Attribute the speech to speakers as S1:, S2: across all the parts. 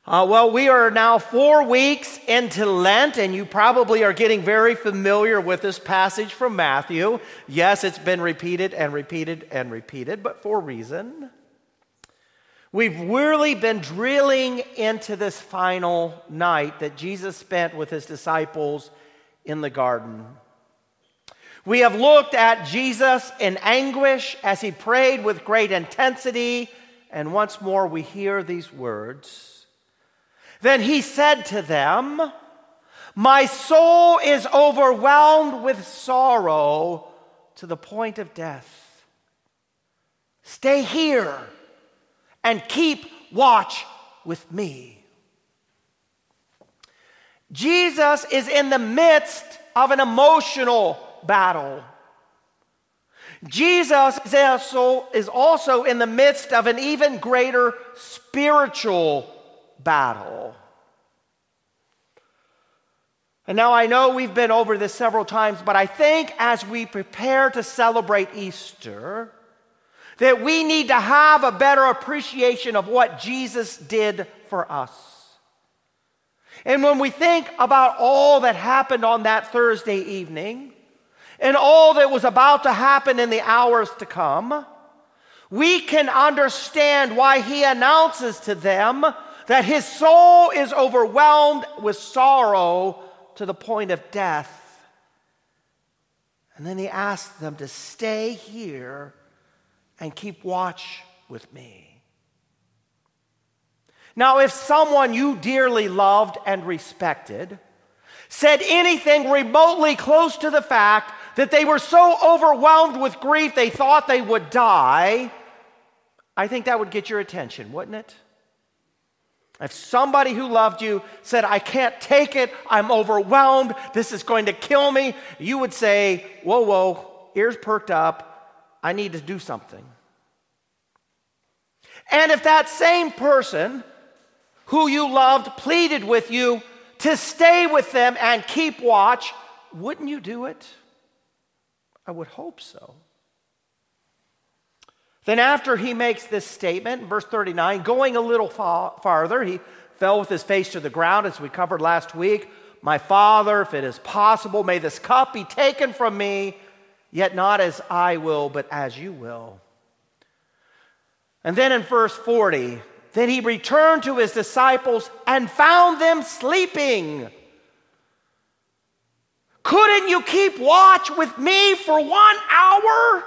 S1: Well, we are now 4 weeks into Lent, and you probably are getting very familiar with this passage from Matthew. Yes, it's been repeated and repeated and repeated, but for a reason. We've really been drilling into this final night that Jesus spent with his disciples in the garden. We have looked at Jesus in anguish as he prayed with great intensity, and once more we hear these words. Then he said to them, "My soul is overwhelmed with sorrow to the point of death. Stay here and keep watch with me." Jesus is in the midst of an emotional battle. Jesus is also in the midst of an even greater spiritual battle. And now I know we've been over this several times, but I think as we prepare to celebrate Easter, that we need to have a better appreciation of what Jesus did for us. And when we think about all that happened on that Thursday evening, and all that was about to happen in the hours to come, we can understand why he announces to them that his soul is overwhelmed with sorrow to the point of death. And then he asks them to stay here and keep watch with me. Now, if someone you dearly loved and respected said anything remotely close to the fact that they were so overwhelmed with grief they thought they would die, I think that would get your attention, wouldn't it? If somebody who loved you said, "I can't take it, I'm overwhelmed, this is going to kill me," you would say, "Whoa, whoa, ears perked up, I need to do something." And if that same person who you loved pleaded with you to stay with them and keep watch, wouldn't you do it? I would hope so. Then after he makes this statement, in verse 39, going a little farther, he fell with his face to the ground, as we covered last week. "My Father, if it is possible, may this cup be taken from me, yet not as I will, but as you will." And then in verse 40, then he returned to his disciples and found them sleeping. "Couldn't you keep watch with me for 1 hour?"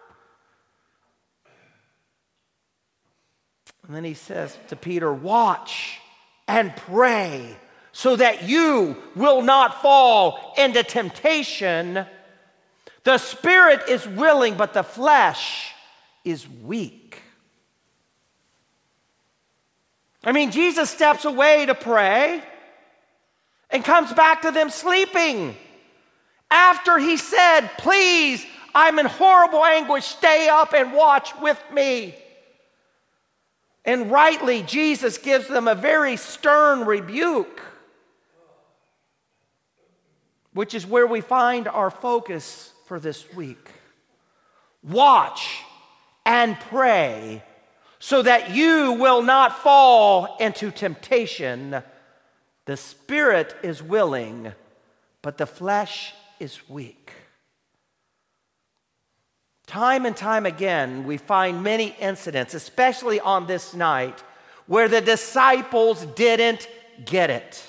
S1: And then he says to Peter, "Watch and pray so that you will not fall into temptation. The spirit is willing, but the flesh is weak." I mean, Jesus steps away to pray and comes back to them sleeping. After he said, "Please, I'm in horrible anguish, stay up and watch with me." And rightly, Jesus gives them a very stern rebuke, which is where we find our focus for this week. Watch and pray so that you will not fall into temptation. The spirit is willing, but the flesh is weak. Time and time again, we find many incidents, especially on this night, where the disciples didn't get it.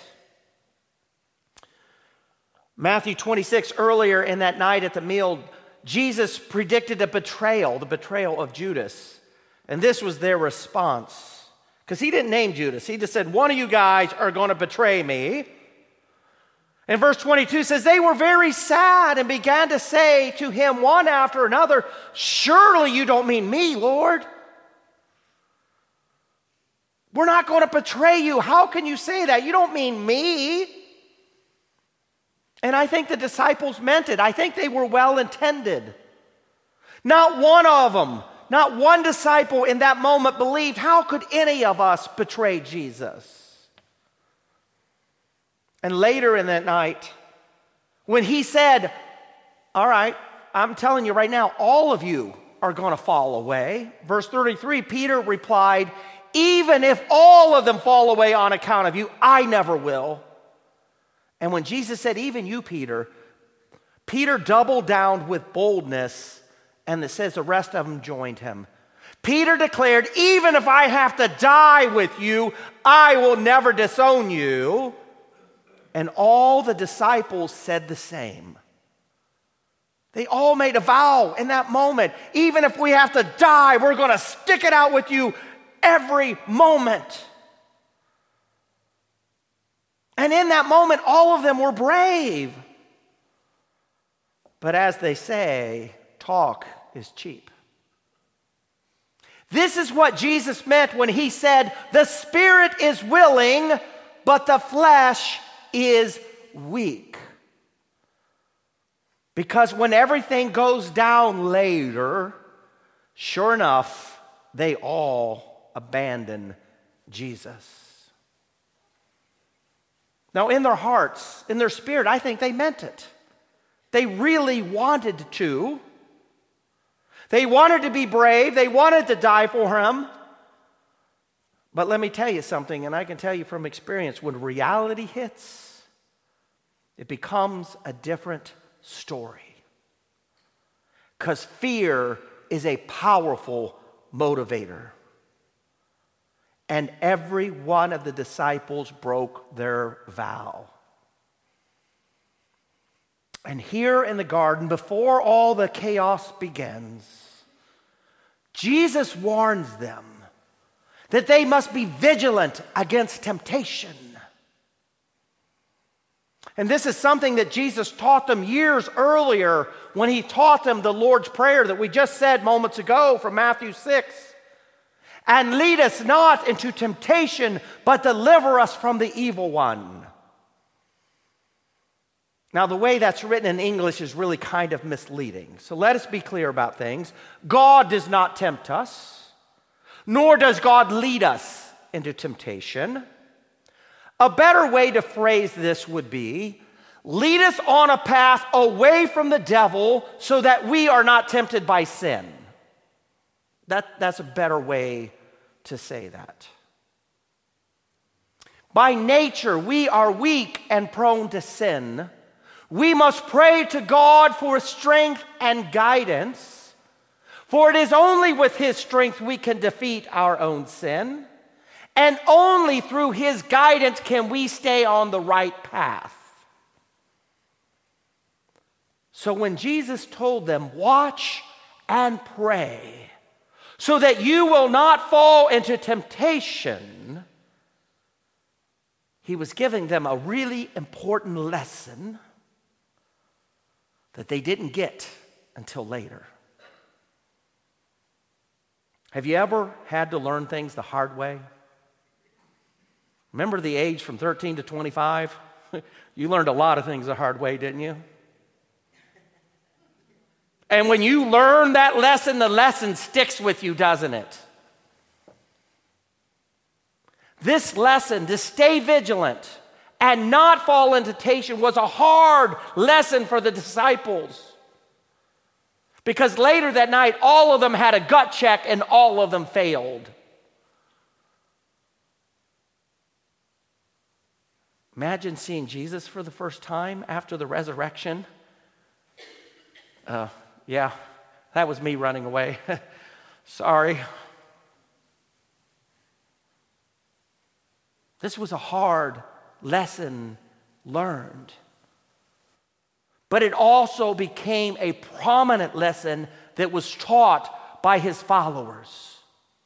S1: Matthew 26, earlier in that night at the meal, Jesus predicted the betrayal of Judas. And this was their response. Because he didn't name Judas. He just said, "One of you guys are going to betray me." And verse 22 says, "They were very sad and began to say to him one after another, 'Surely you don't mean me, Lord. We're not going to betray you. How can you say that? You don't mean me.'" And I think the disciples meant it. I think they were well intended. Not one of them, not one disciple in that moment believed, how could any of us betray Jesus? And later in that night, when he said, "All right, I'm telling you right now, all of you are going to fall away." Verse 33, Peter replied, even if all of them fall away on account of you, I never will. And when Jesus said, even you, Peter, Peter doubled down with boldness, and it says the rest of them joined him. Peter declared, even if I have to die with you, I will never disown you. And all the disciples said the same. They all made a vow in that moment. Even if we have to die, we're going to stick it out with you every moment. And in that moment, all of them were brave. But as they say, talk is cheap. This is what Jesus meant when he said, the spirit is willing, but the flesh is weak. Because when everything goes down later, sure enough, they all abandon Jesus. Now, in their hearts, in their spirit, I think they meant it. They really wanted to. They wanted to be brave. They wanted to die for him. But let me tell you something, and I can tell you from experience, when reality hits, it becomes a different story. Because fear is a powerful motivator. And every one of the disciples broke their vow. And here in the garden, before all the chaos begins, Jesus warns them that they must be vigilant against temptation. And this is something that Jesus taught them years earlier when he taught them the Lord's Prayer that we just said moments ago from Matthew 6. And lead us not into temptation, but deliver us from the evil one. Now, the way that's written in English is really kind of misleading. So let us be clear about things. God does not tempt us, nor does God lead us into temptation. A better way to phrase this would be, lead us on a path away from the devil so that we are not tempted by sin. That's a better way to say that. By nature, we are weak and prone to sin. We must pray to God for strength and guidance, for it is only with his strength we can defeat our own sin, and only through his guidance can we stay on the right path. So when Jesus told them, watch and pray, so that you will not fall into temptation, he was giving them a really important lesson that they didn't get until later. Have you ever had to learn things the hard way? Remember the age from 13 to 25? You learned a lot of things the hard way, didn't you? And when you learn that lesson, the lesson sticks with you, doesn't it? This lesson, to stay vigilant and not fall into temptation, was a hard lesson for the disciples. Because later that night, all of them had a gut check and all of them failed. Imagine seeing Jesus for the first time after the resurrection. Yeah, that was me running away. Sorry. This was a hard lesson learned. But it also became a prominent lesson that was taught by his followers.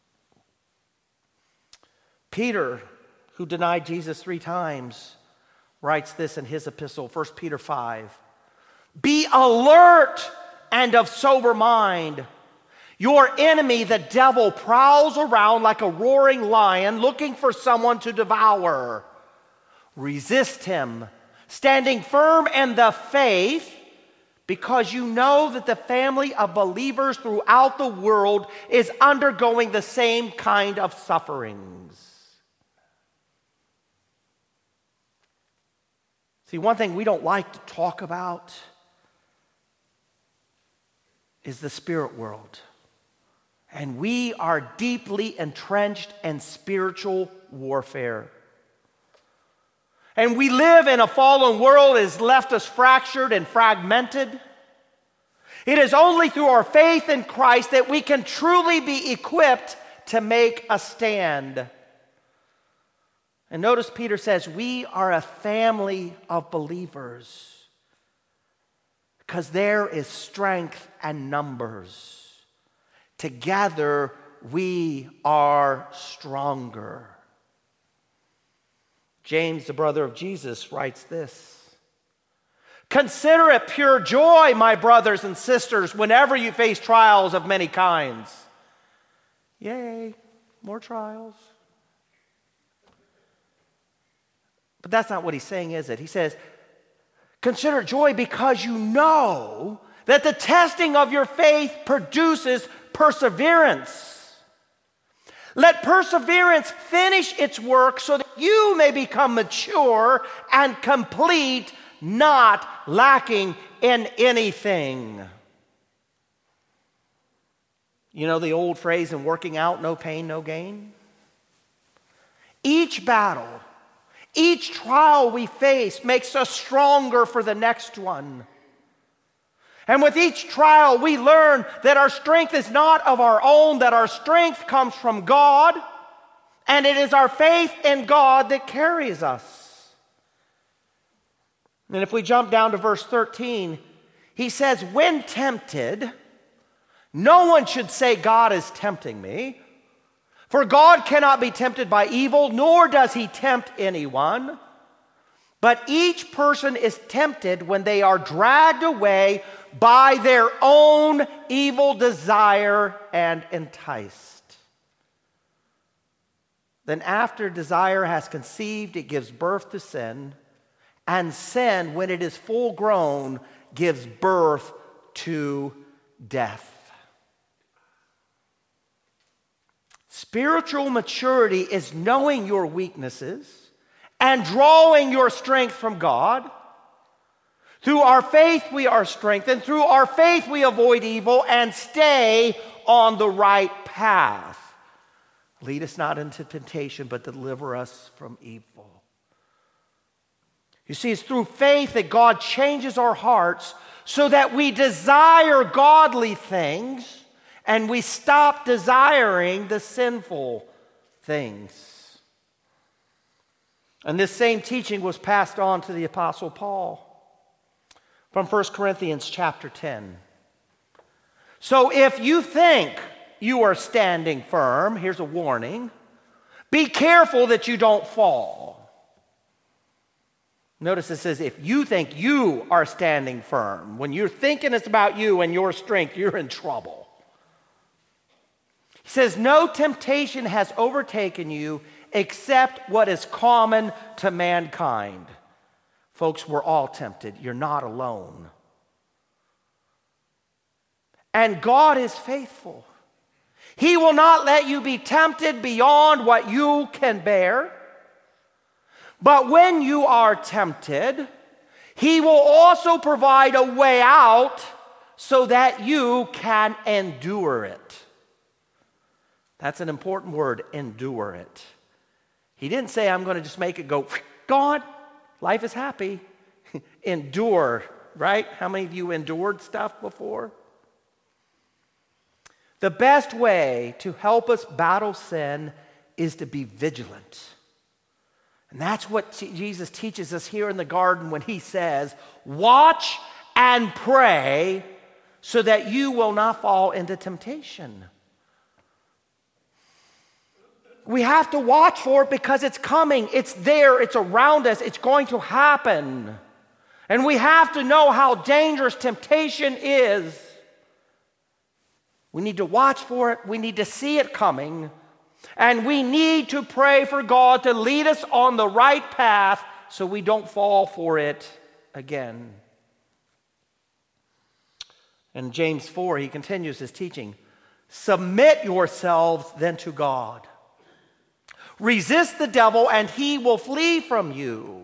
S1: Peter, who denied Jesus 3 times, writes this in his epistle, 1 Peter 5. Be alert and of sober mind. Your enemy, the devil, prowls around like a roaring lion looking for someone to devour. Resist him, standing firm in the faith, because you know that the family of believers throughout the world is undergoing the same kind of sufferings. See, one thing we don't like to talk about is the spirit world. And we are deeply entrenched in spiritual warfare. And we live in a fallen world that has left us fractured and fragmented. It is only through our faith in Christ that we can truly be equipped to make a stand. And notice Peter says, we are a family of believers because there is strength and numbers. Together we are stronger. James, the brother of Jesus, writes this. Consider it pure joy, my brothers and sisters, whenever you face trials of many kinds. Yay, more trials. But that's not what he's saying, is it? He says, consider it joy because you know that the testing of your faith produces perseverance. Let perseverance finish its work so that you may become mature and complete, not lacking in anything. You know the old phrase in working out, no pain, no gain? Each battle, each trial we face makes us stronger for the next one. And with each trial, we learn that our strength is not of our own, that our strength comes from God, and it is our faith in God that carries us. And if we jump down to verse 13, he says, when tempted, no one should say, God is tempting me. For God cannot be tempted by evil, nor does he tempt anyone. But each person is tempted when they are dragged away by their own evil desire and enticed. Then after desire has conceived, it gives birth to sin. And sin, when it is full grown, gives birth to death. Spiritual maturity is knowing your weaknesses and drawing your strength from God. Through our faith we are strengthened. Through our faith we avoid evil and stay on the right path. Lead us not into temptation, but deliver us from evil. You see, it's through faith that God changes our hearts so that we desire godly things and we stop desiring the sinful things. And this same teaching was passed on to the Apostle Paul from 1 Corinthians chapter 10. So if you think you are standing firm, here's a warning, be careful that you don't fall. Notice it says, if you think you are standing firm, when you're thinking it's about you and your strength, you're in trouble. He says, no temptation has overtaken you except what is common to mankind. Folks, we're all tempted. You're not alone. And God is faithful. He will not let you be tempted beyond what you can bear. But when you are tempted, He will also provide a way out so that you can endure it. That's an important word, endure it. He didn't say, I'm going to just make it go, gone. Life is happy. Endure, right? How many of you endured stuff before? The best way to help us battle sin is to be vigilant. And that's what Jesus teaches us here in the garden when he says, watch and pray so that you will not fall into temptation. We have to watch for it because it's coming. It's there. It's around us. It's going to happen. And we have to know how dangerous temptation is. We need to watch for it. We need to see it coming. And we need to pray for God to lead us on the right path so we don't fall for it again. In James 4, he continues his teaching. Submit yourselves then to God. Resist the devil and he will flee from you.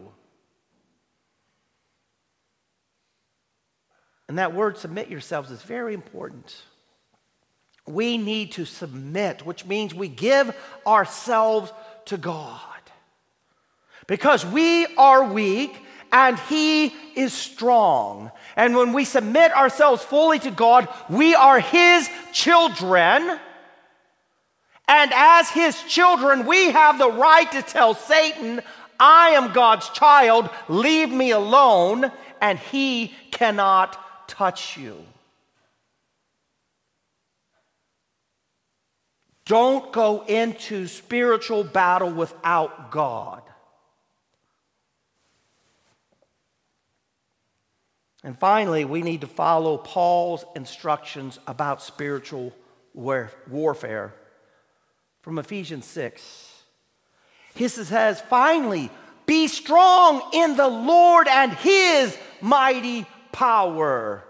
S1: And that word, submit yourselves, is very important. we need to submit, which means we give ourselves to God. Because we are weak and He is strong. And when we submit ourselves fully to God, we are His children. And as His children, we have the right to tell Satan, I am God's child, leave me alone, and he cannot touch you. Don't go into spiritual battle without God. And finally, we need to follow Paul's instructions about spiritual warfare from Ephesians 6. He says, finally, be strong in the Lord and His mighty power.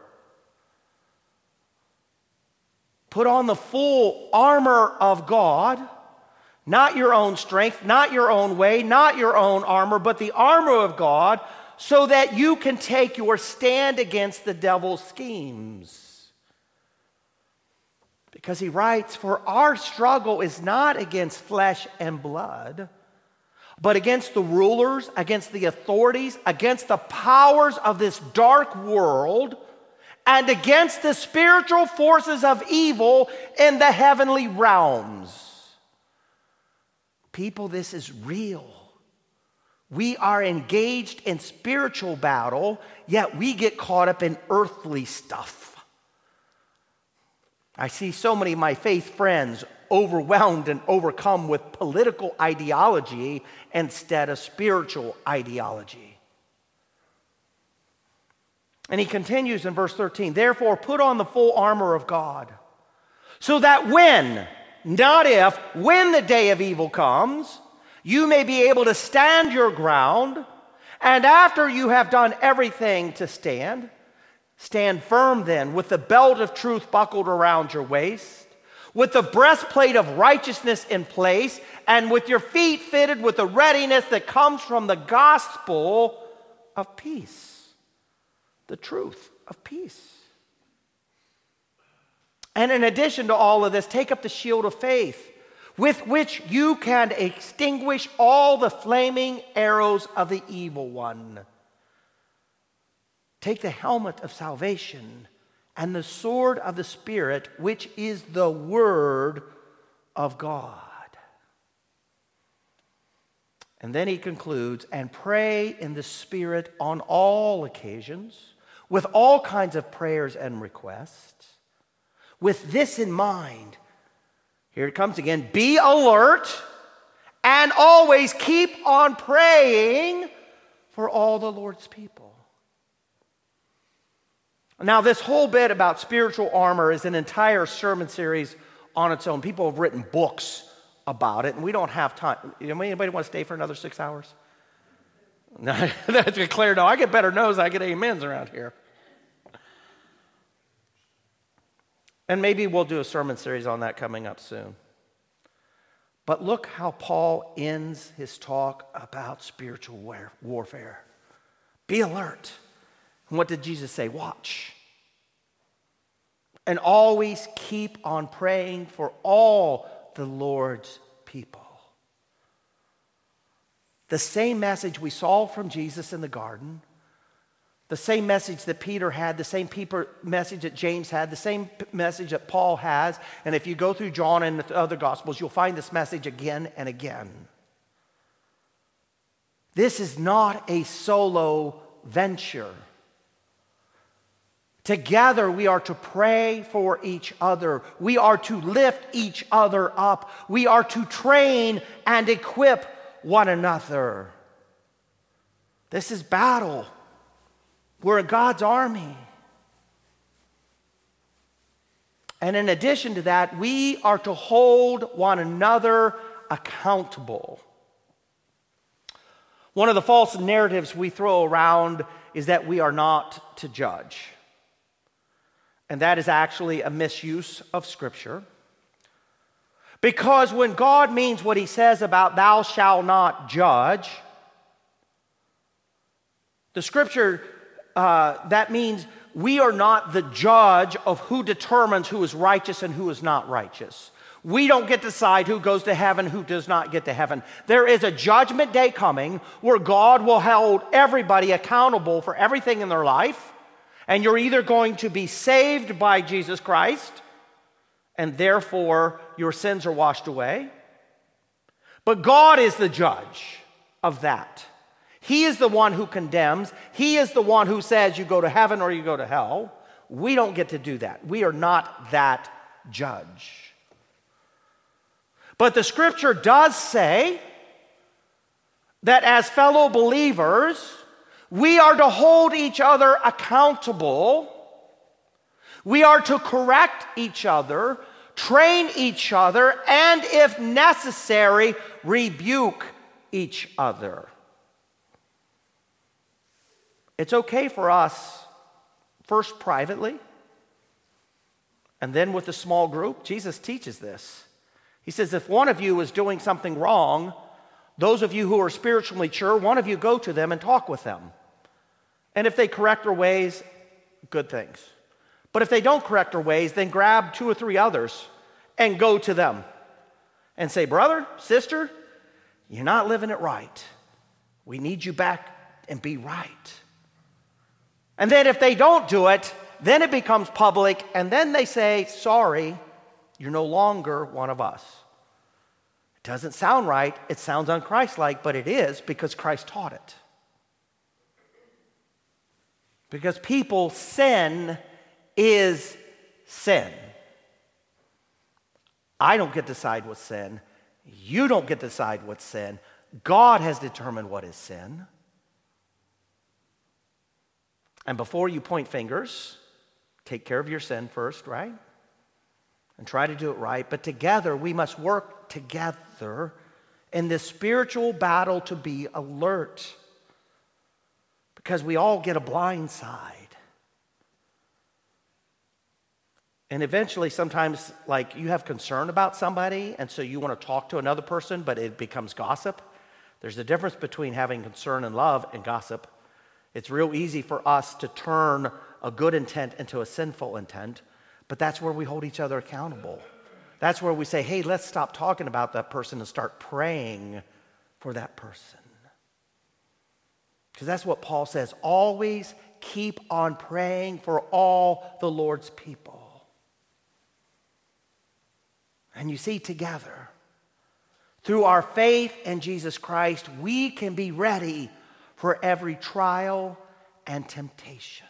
S1: Put on the full armor of God, not your own strength, not your own way, not your own armor, but the armor of God, so that you can take your stand against the devil's schemes. Because he writes, for our struggle is not against flesh and blood, but against the rulers, against the authorities, against the powers of this dark world, and against the spiritual forces of evil in the heavenly realms. People, this is real. We are engaged in spiritual battle, yet we get caught up in earthly stuff. I see so many of my faith friends overwhelmed and overcome with political ideology instead of spiritual ideology. And he continues in verse 13, therefore put on the full armor of God, so that when, not if, when the day of evil comes, you may be able to stand your ground, and after you have done everything to stand, stand firm then, with the belt of truth buckled around your waist, with the breastplate of righteousness in place, and with your feet fitted with the readiness that comes from the gospel of peace. The truth of peace. And in addition to all of this, take up the shield of faith, with which you can extinguish all the flaming arrows of the evil one. Take the helmet of salvation and the sword of the Spirit, which is the Word of God. And then he concludes, and pray in the Spirit on all occasions, with all kinds of prayers and requests. With this in mind, here it comes again, be alert and always keep on praying for all the Lord's people. Now, this whole bit about spiritual armor is an entire sermon series on its own. People have written books about it, and we don't have time. Anybody want to stay for another 6 hours? No, that's clear. No, I get better no's, I get amens around here. And maybe we'll do a sermon series on that coming up soon. But look how Paul ends his talk about spiritual warfare. Be alert. And what did Jesus say? Watch. And always keep on praying for all the Lord's people. The same message we saw from Jesus in the garden, the same message that Peter had, the same message that James had, the same message that Paul has. And if you go through John and the other Gospels, you'll find this message again and again. This is not a solo venture. Together we are to pray for each other. We are to lift each other up. We are to train and equip one another. This is battle. We're God's army. And in addition to that, we are to hold one another accountable. One of the false narratives we throw around is that we are not to judge. And that is actually a misuse of Scripture. Because when God means what He says about thou shalt not judge, the Scripture, that means we are not the judge of who determines who is righteous and who is not righteous. We don't get to decide who goes to heaven, who does not get to heaven. There is a judgment day coming where God will hold everybody accountable for everything in their life. And you're either going to be saved by Jesus Christ, and therefore your sins are washed away. But God is the judge of that. He is the one who condemns. He is the one who says you go to heaven or you go to hell. We don't get to do that. We are not that judge. But the scripture does say that as fellow believers, we are to hold each other accountable. We are to correct each other, train each other, and if necessary, rebuke each other. It's okay for us, first privately, and then with a small group. Jesus teaches this. He says, if one of you is doing something wrong, those of you who are spiritually mature, one of you go to them and talk with them. And if they correct their ways, good things. But if they don't correct their ways, then grab 2 or 3 others and go to them and say, brother, sister, you're not living it right. We need you back and be right. And then if they don't do it, then it becomes public, and then they say, sorry, you're no longer one of us. It doesn't sound right. It sounds un-Christ-like, but it is because Christ taught it. Because sin is sin. I don't get to decide what's sin. You don't get to decide what's sin. God has determined what is sin. And before you point fingers, take care of your sin first, right? And try to do it right. But together, we must work together in this spiritual battle to be alert. Because we all get a blind side. And eventually, sometimes, like, you have concern about somebody, and so you want to talk to another person, but it becomes gossip. There's a difference between having concern and love and gossip. It's real easy for us to turn a good intent into a sinful intent, but that's where we hold each other accountable. That's where we say, hey, let's stop talking about that person and start praying for that person. Because that's what Paul says, always keep on praying for all the Lord's people. And you see, together, through our faith in Jesus Christ, we can be ready for every trial and temptation.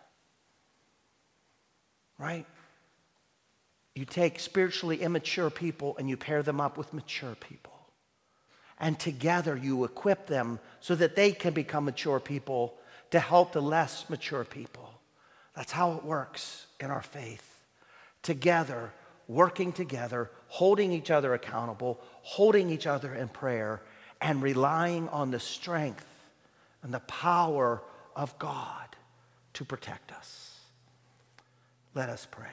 S1: Right? You take spiritually immature people and you pair them up with mature people. And together you equip them so that they can become mature people to help the less mature people. That's how it works in our faith. Together, working together, holding each other accountable, holding each other in prayer, and relying on the strength and the power of God to protect us. Let us pray.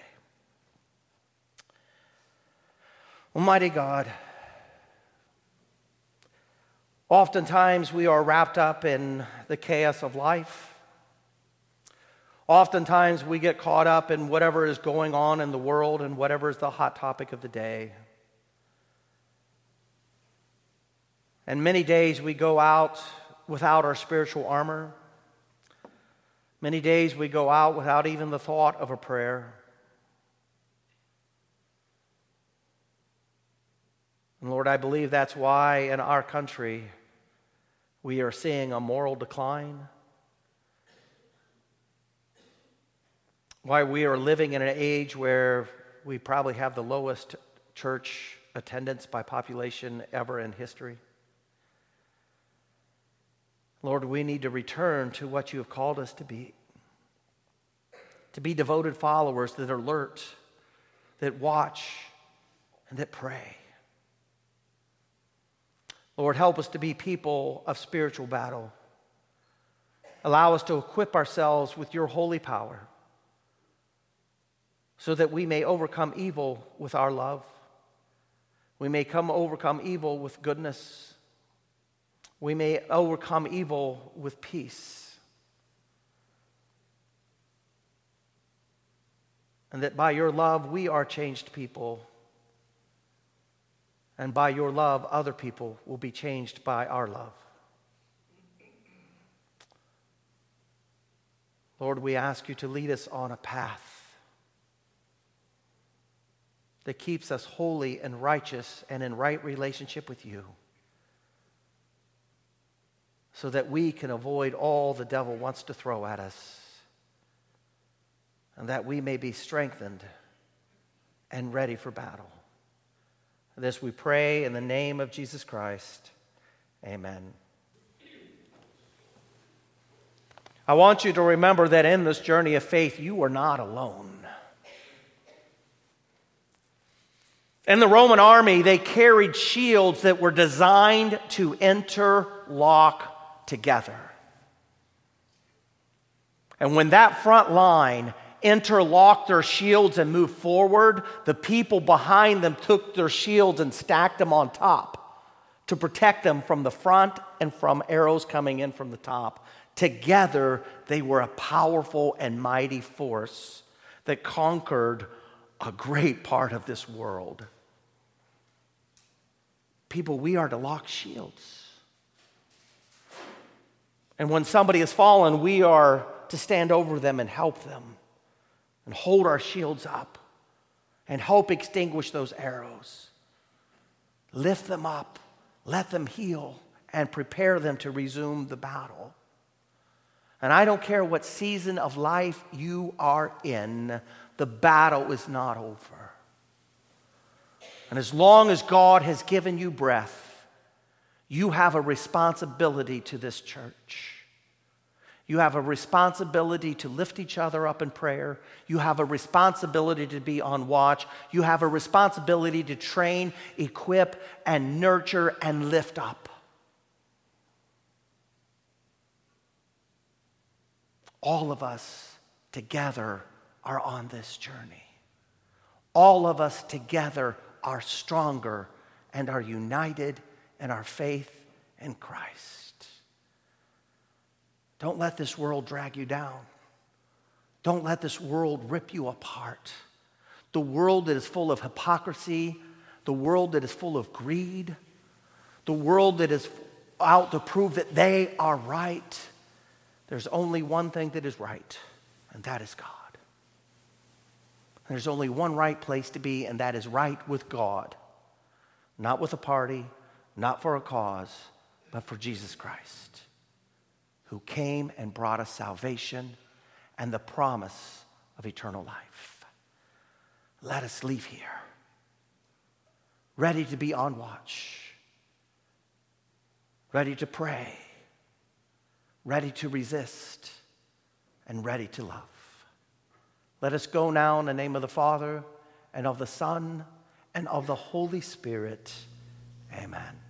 S1: Almighty God, oftentimes we are wrapped up in the chaos of life. Oftentimes we get caught up in whatever is going on in the world and whatever is the hot topic of the day. And many days we go out without our spiritual armor. Many days we go out without even the thought of a prayer. And Lord, I believe that's why in our country we are seeing a moral decline. Why we are living in an age where we probably have the lowest church attendance by population ever in history. Lord, we need to return to what you have called us to be devoted followers that are alert, that watch, and that pray. Lord, help us to be people of spiritual battle. Allow us to equip ourselves with your holy power so that we may overcome evil with our love. We may overcome evil with goodness. We may overcome evil with peace. and that by your love we are changed people. And by your love, other people will be changed by our love. Lord, we ask you to lead us on a path that keeps us holy and righteous and in right relationship with you, so that we can avoid all the devil wants to throw at us, and that we may be strengthened and ready for battle. This we pray in the name of Jesus Christ. Amen. I want you to remember that in this journey of faith, you are not alone. In the Roman army, they carried shields that were designed to interlock together. And when that front line interlocked their shields and moved forward, the people behind them took their shields and stacked them on top to protect them from the front and from arrows coming in from the top. Together, they were a powerful and mighty force that conquered a great part of this world. People, we are to lock shields. And when somebody has fallen, we are to stand over them and help them, and hold our shields up and help extinguish those arrows. Lift them up, let them heal, and prepare them to resume the battle. And I don't care what season of life you are in, the battle is not over. And as long as God has given you breath, you have a responsibility to this church. You have a responsibility to lift each other up in prayer. You have a responsibility to be on watch. You have a responsibility to train, equip, and nurture and lift up. All of us together are on this journey. All of us together are stronger and are united in our faith in Christ. Don't let this world drag you down. Don't let this world rip you apart. The world that is full of hypocrisy, the world that is full of greed, the world that is out to prove that they are right. There's only one thing that is right, and that is God. There's only one right place to be, and that is right with God. Not with a party, not for a cause, but for Jesus Christ, who came and brought us salvation and the promise of eternal life. Let us leave here, ready to be on watch, ready to pray, ready to resist, and ready to love. Let us go now in the name of the Father, and of the Son, and of the Holy Spirit. Amen.